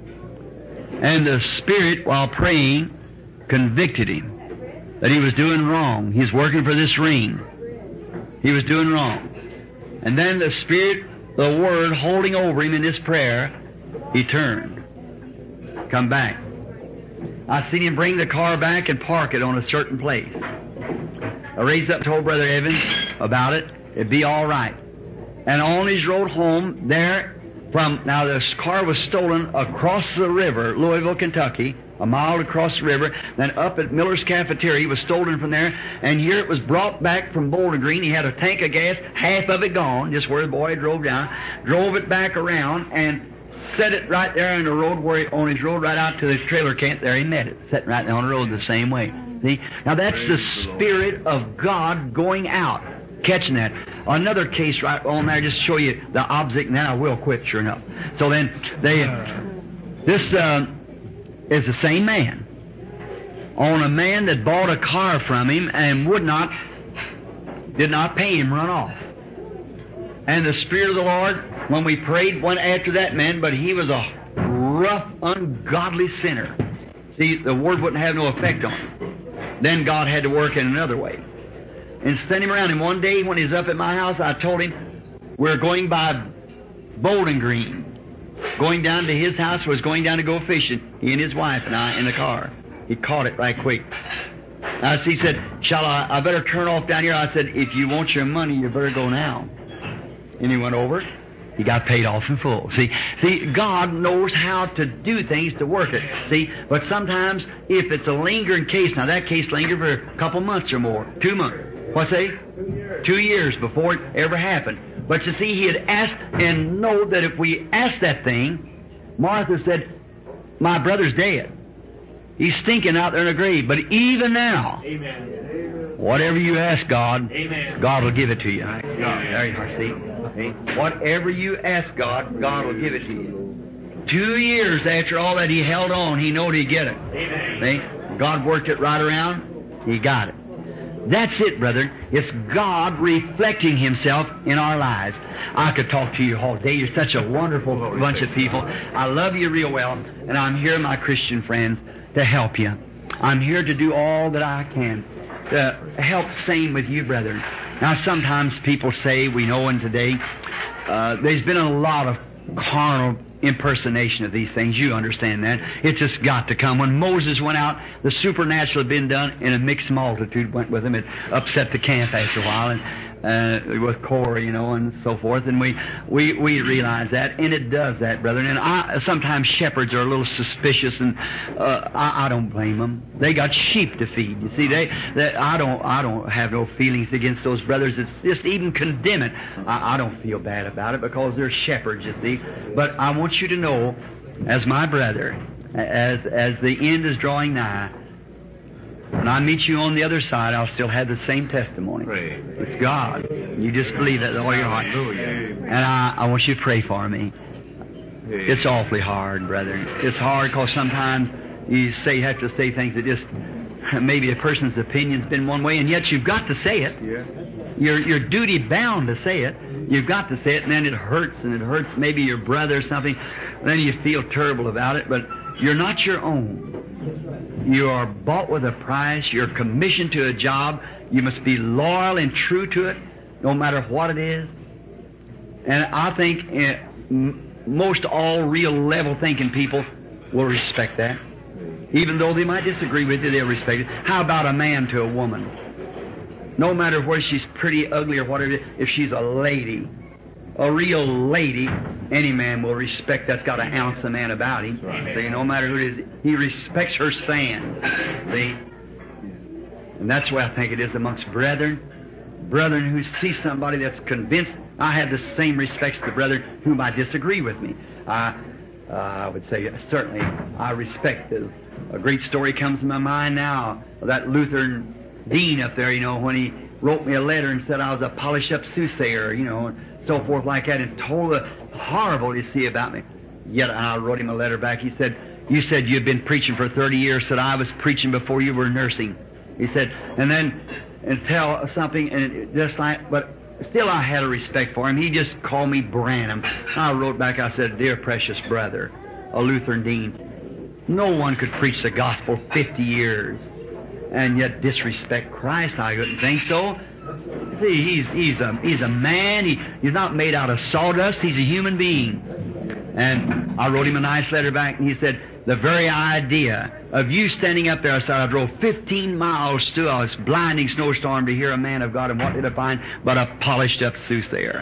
And the Spirit, while praying, convicted him that he was doing wrong. He was working for this ring. He was doing wrong. And then the Spirit, the Word, holding over him in this prayer, he turned. Come back. I seen him bring the car back and park it on a certain place. I raised up and told Brother Evans about it. It'd be all right. And on his road home, there from, now this car was stolen across the river, Louisville, Kentucky, a mile across the river, then up at Miller's Cafeteria. He was stolen from there, and here it was brought back from Bowling Green. He had a tank of gas, half of it gone, just where the boy drove down, drove it back around, and set it right there on the road, where he, on his road right out to the trailer camp. There he met it, sitting right there on the road the same way. See? Now that's the Spirit of God going out, catching that. Another case right on there, just to show you the opposite, and then I will quit, sure enough. So then, they, this uh, is the same man. On a man that bought a car from him and would not, did not pay him, run off. And the Spirit of the Lord, when we prayed, went after that man, but he was a rough, ungodly sinner. See, the Word wouldn't have no effect on him. Then God had to work in another way. And sent him around. And one day when he was up at my house, I told him, we're going by Bowling Green. Going down to his house, was going down to go fishing. He and his wife and I in the car. He caught it right quick. I, he said, shall I, I better turn off down here? I said, if you want your money, you better go now. And he went over. He got paid off in full. See, see, God knows how to do things to work it. See, but sometimes if it's a lingering case, now that case lingered for a couple months or more, two months. What's that? Two years. Two years before it ever happened. But you see, he had asked, and know that if we asked that thing, Martha said, my brother's dead. He's stinking out there in the grave. But even now, Amen. whatever you ask God, Amen. God will give it to you. God, there you are, see? See? Whatever you ask God, God will give it to you. Two years after all that, he held on. He knowed he'd get it. Amen. See? God worked it right around. He got it. That's it, brother. It's God reflecting Himself in our lives. I could talk to you all day. You're such a wonderful bunch of people. I love you real well, and I'm here, my Christian friends, to help you. I'm here to do all that I can to help same with you, brethren. Now, sometimes people say, we know in today, uh, there's been a lot of carnal impersonation of these things. You understand that. It's just got to come. When Moses went out, the supernatural had been done, and a mixed multitude went with him. It upset the camp after a while, and uh, with Korah, you know, and so forth. And we, we, we realize that, and it does that, brethren. And I, sometimes shepherds are a little suspicious, and uh, I, I don't blame them. They got sheep to feed. You see, they, they I don't, I don't have no feelings against those brothers. It's just even condemn it. I, I don't feel bad about it because they're shepherds, you see. But I want you to know, as my brother, as as the end is drawing nigh, when I meet you on the other side, I'll still have the same testimony. Pray. It's God. You just believe that with all your heart. And I, I want you to pray for me. It's awfully hard, brother. It's hard because sometimes you say have to say things that just maybe a person's opinion's been one way, and yet you've got to say it. Yeah. You're, you're duty bound to say it. You've got to say it, and then it hurts, and it hurts maybe your brother or something. Then you feel terrible about it, but you're not your own. You are bought with a price. You're commissioned to a job. You must be loyal and true to it, no matter what it is. And I think uh, m- most all real level-thinking people will respect that. Even though they might disagree with you, they'll respect it. How about a man to a woman? No matter whether she's pretty, ugly, or whatever, if she's a lady, a real lady, any man will respect that's got an ounce of man about him. Right. See, no matter who it is, he respects her stand. See? And that's the way I think it is amongst brethren. Brethren who see somebody that's convinced. I have the same respects to brethren who might disagree with me. I, uh, I would say, certainly, I respect the, a great story comes to my mind now, that Lutheran dean up there, you know, when he wrote me a letter and said I was a polished-up soothsayer, you know, and so forth like that, and told the horrible you see about me. Yet I wrote him a letter back. He said, you said you'd been preaching for thirty years. Said I was preaching before you were nursing. He said, and then and tell something, and it, just like, but still I had a respect for him. He just called me Branham. I wrote back, I said, dear precious brother, a Lutheran dean, no one could preach the gospel fifty years and yet disrespect Christ. I couldn't think so. See, he's he's a he's a man. He, he's not made out of sawdust. He's a human being. And I wrote him a nice letter back, and he said, the very idea of you standing up there, I said, I drove fifteen miles through a blinding snowstorm to hear a man of God, and what did I find but a polished-up soothsayer?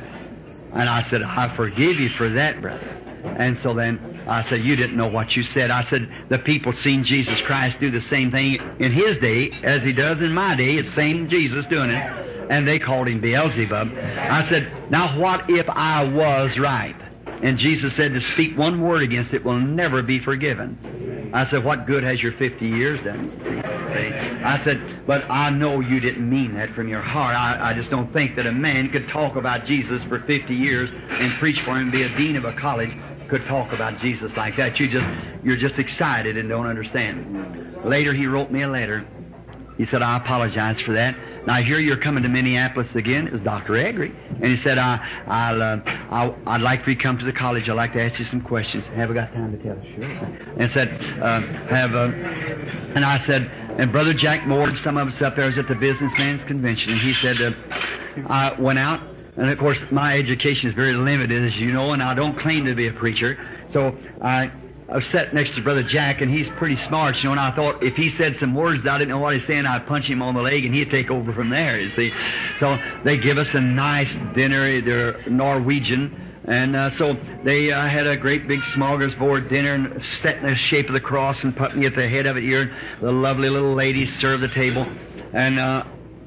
And I said, I forgive you for that, brother. And so then I said, you didn't know what you said. I said, the people seen Jesus Christ do the same thing in His day as He does in my day. It's same Jesus doing it. And they called Him Beelzebub. I said, now what if I was right? And Jesus said to speak one word against it will never be forgiven. I said, what good has your fifty years done? See? I said, but I know you didn't mean that from your heart. I, I just don't think that a man could talk about Jesus for fifty years and preach for Him, be a dean of a college, could talk about Jesus like that. You just, you're just excited and don't understand. Later he wrote me a letter. He said, I apologize for that. Now, I hear you're coming to Minneapolis again. It was Doctor Eggery. And he said, I, I'll, uh, I'll, I'd like for you to come to the college. I'd like to ask you some questions. Have I got time to tell you? Sure. And said, uh, have, uh, and I said, and Brother Jack Moore, some of us up there was at the businessman's convention. And he said, uh, I went out. And, of course, my education is very limited, as you know, and I don't claim to be a preacher. So I, I was sat next to Brother Jack, and he's pretty smart, you know, and I thought if he said some words that I didn't know what he's saying, I'd punch him on the leg, and he'd take over from there, you see. So they give us a nice dinner. They're Norwegian. And uh, so they uh, had a great big smorgasbord dinner and set in the shape of the cross and put me at the head of it here. The lovely little ladies served the table. And uh,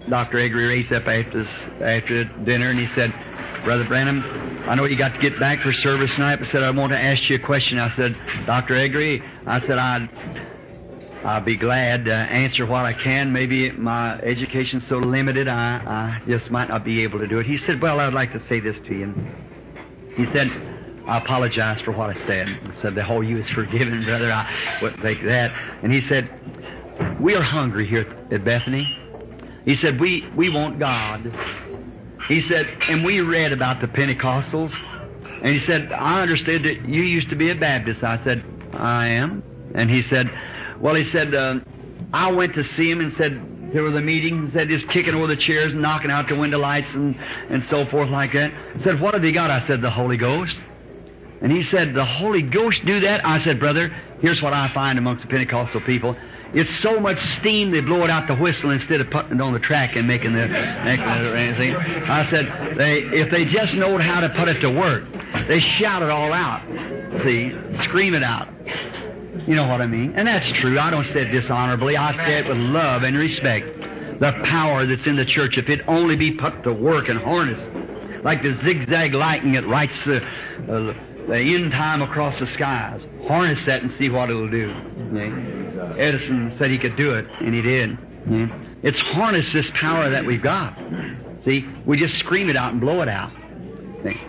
Doctor Eggery raised up after, this, after dinner, and he said, Brother Branham, I know you got to get back for service tonight, but said, I want to ask you a question. I said, Doctor Eggery, I said, I'd, I'll be glad to answer what I can. Maybe my education's so limited, I, I just might not be able to do it. He said, well, I'd like to say this to you. He said, I apologize for what I said. I said, the whole you is forgiven, brother. I wouldn't think that. And he said, we are hungry here at Bethany. He said, we, we want God. He said, and we read about the Pentecostals. And he said, I understood that you used to be a Baptist. I said, I am. And he said, well, he said, uh, I went to see him and said, there was a meeting, and said, just kicking over the chairs and knocking out the window lights and, and so forth like that. He said, what have they got? I said, the Holy Ghost. And he said, the Holy Ghost do that? I said, brother, here's what I find amongst the Pentecostal people. It's so much steam they blow it out the whistle instead of putting it on the track and making the making it or anything. I said, they if they just knowed how to put it to work, they shout it all out. See, scream it out. You know what I mean? And that's true. I don't say it dishonorably. I say it with love and respect. The power that's in the church, if it only be put to work and harnessed, like the zigzag lightning that writes the, uh, the end time across the skies. Harness that and see what it'll do. Okay? Edison said he could do it, and he did. Yeah. It's harness this power that we've got. See, we just scream it out and blow it out. See?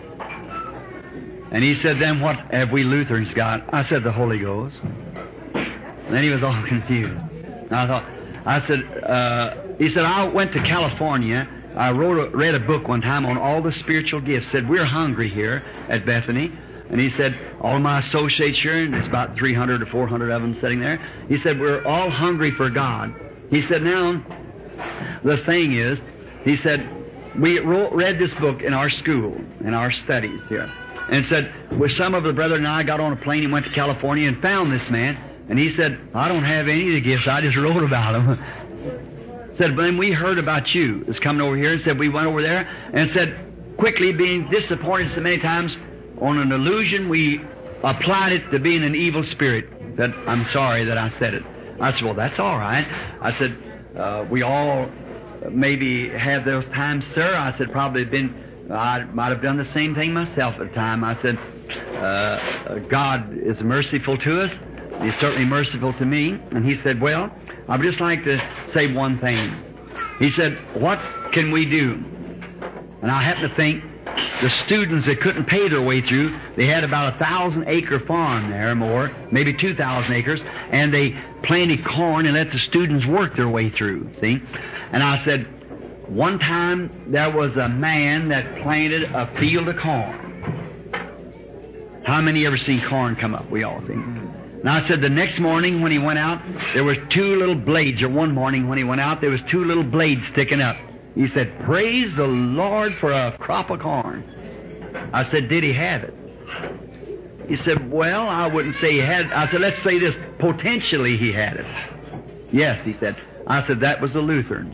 And he said, then what have we Lutherans got? I said, the Holy Ghost. And then he was all confused. And I thought, I said, uh, he said, I went to California. I wrote a, read a book one time on all the spiritual gifts. Said, we're hungry here at Bethany. And he said, all my associates here, and there's about three hundred or four hundred of them sitting there, he said, we're all hungry for God. He said, now, the thing is, he said, we wrote, read this book in our school, in our studies here, and said, well, some of the brethren and I got on a plane and went to California and found this man, and he said, I don't have any of the gifts, I just wrote about them. Said, but then we heard about you. It's coming over here, and said, we went over there, and said, quickly being disappointed so many times, on an illusion, we applied it to being an evil spirit. That I'm sorry that I said it. I said, well, that's all right. I said, uh, we all maybe have those times, sir. I said, probably been, I might have done the same thing myself at the time. I said, uh, God is merciful to us. He's certainly merciful to me. And he said, well, I would just like to say one thing. He said, what can we do? And I happen to think, the students that couldn't pay their way through, they had about a thousand acre farm there or more, maybe two thousand acres, and they planted corn and let the students work their way through, see? And I said, one time there was a man that planted a field of corn. How many ever seen corn come up? We all seen. And I said the next morning when he went out, there was two little blades, or one morning when he went out, there was two little blades sticking up. He said, praise the Lord for a crop of corn. I said, did he have it? He said, well, I wouldn't say he had it. I said, let's say this, potentially he had it. Yes, he said. I said, that was the Lutherans.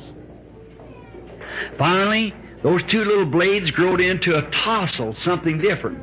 Finally, those two little blades growed into a tassel, something different.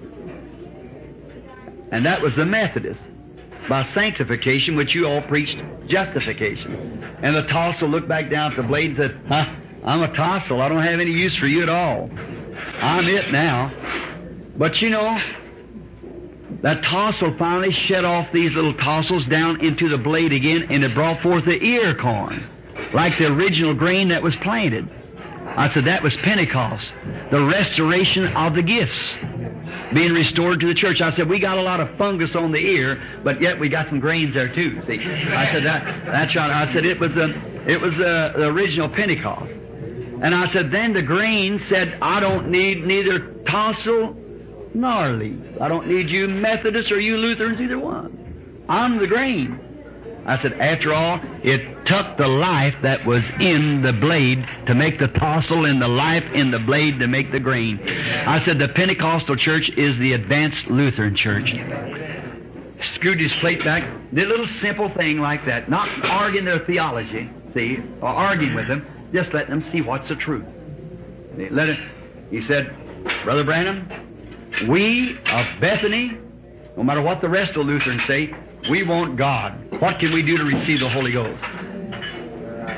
And that was the Methodists. By sanctification, which you all preached justification. And the tassel looked back down at the blade and said, huh? I'm a tassel. I don't have any use for you at all. I'm it now. But you know, that tassel finally shed off these little tassels down into the blade again, and it brought forth the ear corn, like the original grain that was planted. I said that was Pentecost, the restoration of the gifts being restored to the church. I said, we got a lot of fungus on the ear, but yet we got some grains there too, see. I said, that, that's right. I said, it was, the, it was the, the original Pentecost. And I said, then the grain said, I don't need neither tassel nor leaf. I don't need you Methodists or you Lutherans, either one. I'm the grain. I said, after all, it took the life that was in the blade to make the tassel and the life in the blade to make the grain. I said, the Pentecostal church is the advanced Lutheran church. Screwed his plate back, did a little simple thing like that, not arguing their theology, see, or arguing with them, just letting them see what's the truth. Let it, he said, Brother Branham, we of Bethany, no matter what the rest of the Lutherans say, we want God. What can we do to receive the Holy Ghost?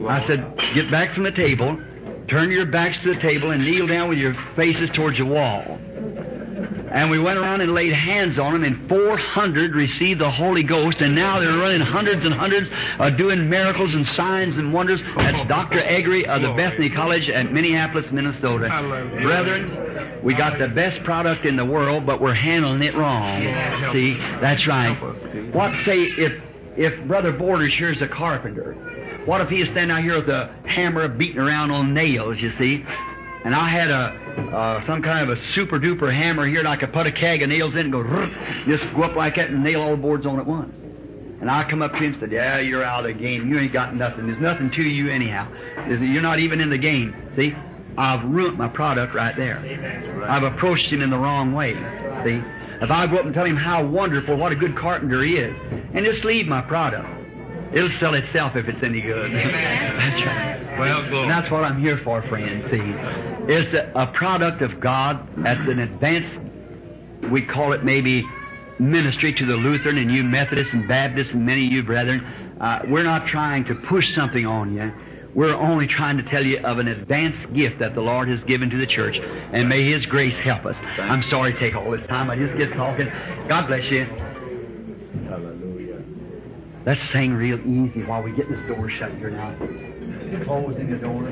I said, get back from the table, turn your backs to the table, and kneel down with your faces towards the wall. And we went around and laid hands on them, and four hundred received the Holy Ghost, and now they're running hundreds and hundreds of doing miracles and signs and wonders. That's Doctor Eggery of the Bethany College at Minneapolis, Minnesota. Brethren, we got the best product in the world, but we're handling it wrong. See, that's right. What say if if Brother Borders here's a carpenter? What if he is standing out here with a hammer beating around on nails, you see? And I had a uh, some kind of a super duper hammer here, and I could put a keg of nails in and go, just go up like that and nail all the boards on at once. And I come up to him and said, yeah, you're out of the game. You ain't got nothing. There's nothing to you anyhow. You're not even in the game. See, I've ruined my product right there. I've approached him in the wrong way. See, if I go up and tell him how wonderful, what a good carpenter he is, and just leave my product, it'll sell itself if it's any good. That's right. Well, good. And that's what I'm here for, friends. See, it's a, a product of God. That's an advanced, we call it maybe ministry to the Lutheran and you Methodists and Baptists and many of you brethren. Uh, we're not trying to push something on you. We're only trying to tell you of an advanced gift that the Lord has given to the church. And may His grace help us. I'm sorry to take all this time. I just get talking. God bless you. Hallelujah. Let's sing real easy while we get this door shut here now. Closing the door.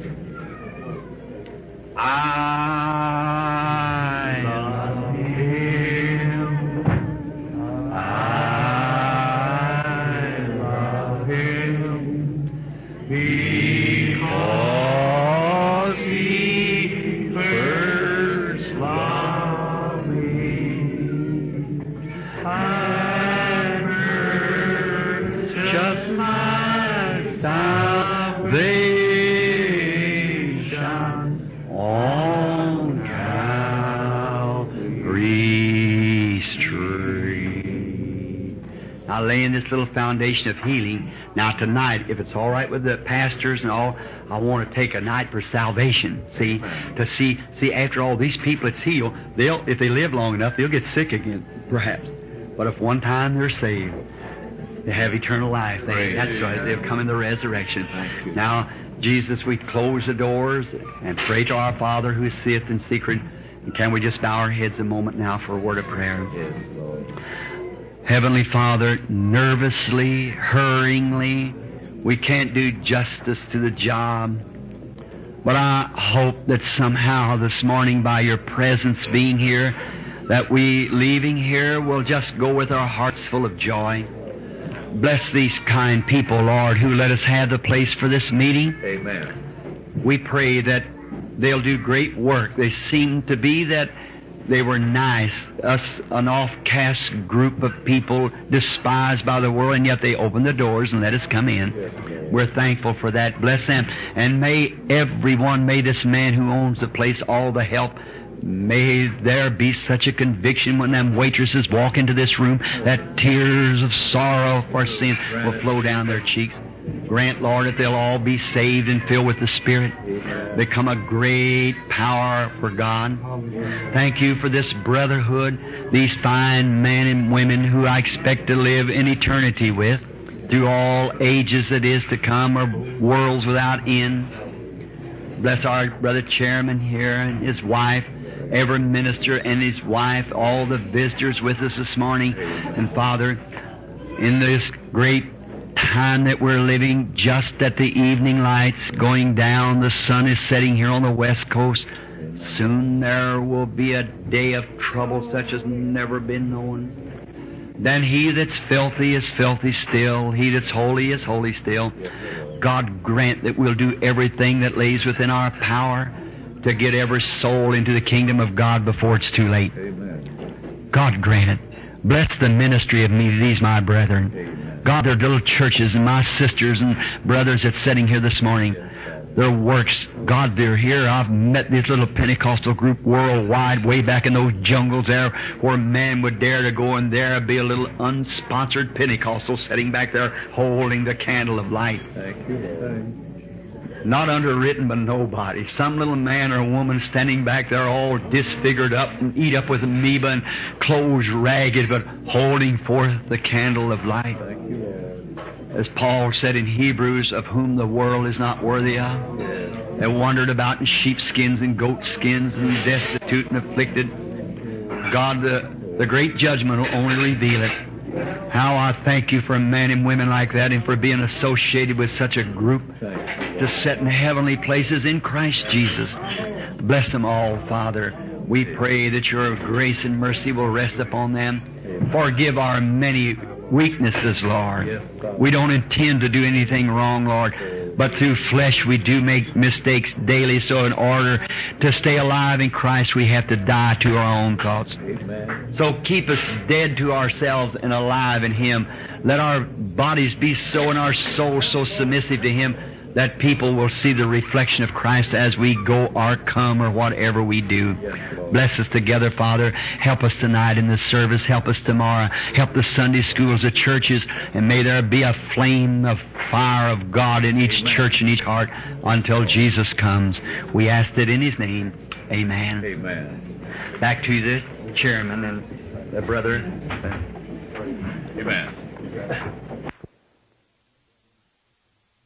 I love Him. I love Him because He first loved me. I purchased my salvation on Calvary Street. Now, laying this little foundation of healing. Now, tonight, if it's all right with the pastors and all, I want to take a night for salvation. See, to see, see, after all these people that's healed, they'll, if they live long enough, they'll get sick again, perhaps. But if one time they're saved, they have eternal life. They, that's right. They'll come in the resurrection. Now, Jesus, we close the doors and pray to our Father who sitteth in secret. And can we just bow our heads a moment now for a word of prayer? Yes, Lord. Heavenly Father, nervously, hurryingly, we can't do justice to the job. But I hope that somehow this morning, by your presence being here, that we, leaving here, will just go with our hearts full of joy. Bless these kind people, Lord, who let us have the place for this meeting. Amen. We pray that they'll do great work. They seem to be that they were nice, us an off-cast group of people despised by the world, and yet they opened the doors and let us come in. Yes, We're thankful for that. Bless them. And may everyone, may this man who owns the place all the help. May there be such a conviction when them waitresses walk into this room that tears of sorrow for sin will flow down their cheeks. Grant, Lord, that they'll all be saved and filled with the Spirit. Become a great power for God. Thank you for this brotherhood, these fine men and women who I expect to live in eternity with, through all ages that is to come, or worlds without end. Bless our brother chairman here and his wife, every minister and his wife, all the visitors with us this morning. And Father, in this great time that we're living, just at the evening lights going down, the sun is setting here on the west coast. Soon there will be a day of trouble such as never been known. Then he that's filthy is filthy still. He that's holy is holy still. God grant that we'll do everything that lays within our power to get every soul into the kingdom of God before it's too late. Amen. God grant it. Bless the ministry of me, these my brethren. Amen. God, their little churches and my sisters and brothers that's sitting here this morning, their works, God, they're here. I've met this little Pentecostal group worldwide way back in those jungles there where man would dare to go, and there be a little unsponsored Pentecostal sitting back there holding the candle of light. Thank you, Lord. Not underwritten by nobody. Some little man or woman standing back there all disfigured up and eat up with amoeba and clothes ragged, but holding forth the candle of light. Thank you, Lord. as Paul said in Hebrews, of whom the world is not worthy of. Yes. They wandered about in sheepskins and goatskins and destitute and afflicted. God, the, the great judgment will only reveal it. How I thank you for men and women like that and for being associated with such a group to set in heavenly places in Christ Jesus. Bless them all, Father. We pray that your grace and mercy will rest upon them. Forgive our many weaknesses, Lord. We don't intend to do anything wrong, Lord, but through flesh we do make mistakes daily, so in order to stay alive in Christ we have to die to our own thoughts. Amen. So keep us dead to ourselves and alive in Him. Let our bodies be so and our souls so submissive to Him that people will see the reflection of Christ as we go or come or whatever we do. Bless us together, Father. Help us tonight in this service. Help us tomorrow. Help the Sunday schools, the churches, and may there be a flame of fire of God in each church and each heart until Jesus comes. We ask it in His name. Amen. Amen. Back to the chairman and the brother. Amen.